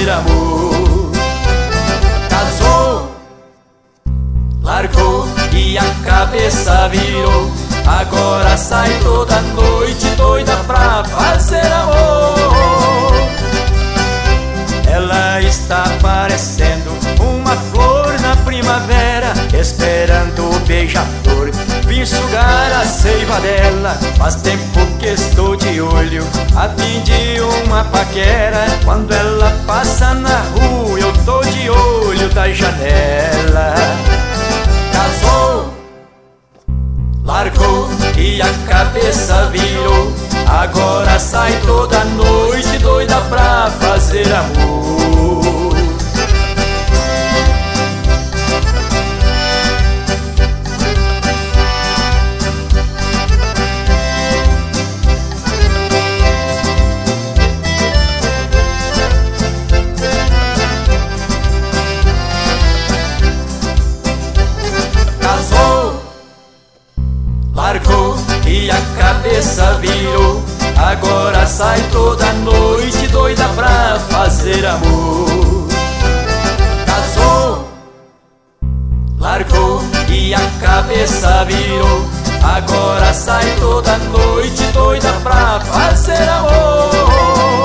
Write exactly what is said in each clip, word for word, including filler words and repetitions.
amor. Casou, largou e a cabeça virou. Agora sai toda noite doida pra fazer amor. Ela está parecendo uma flor na primavera, esperando o beija-flor vir sugar a seiva dela. Faz tempo que estou de olho a fim de uma paquera. Quando ela passa na rua eu tô de olho da janela. Casou, largou e a cabeça virou. Agora sai toda noite doida pra fazer amor. Casou, largou e a cabeça virou. Agora sai toda noite doida pra fazer amor. Casou, largou e a cabeça virou. Agora sai toda noite doida pra fazer amor.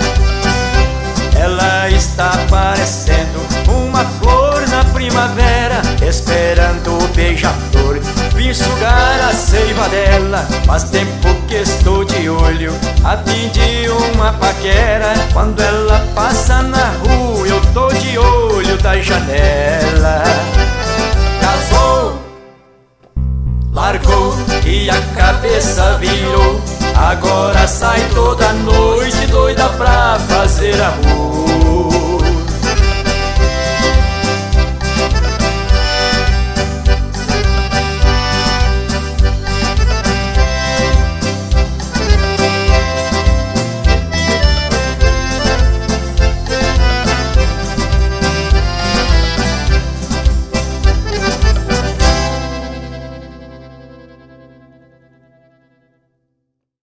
Ela está parecendo uma flor na primavera, esperando o beija-flor vir sugar a seiva dela. Faz tempo que estou de olho a fim de uma paquera. Quando ela passa na rua eu tô de olho da janela. Casou, largou e a cabeça virou. Agora sai toda noite doida pra fazer amor.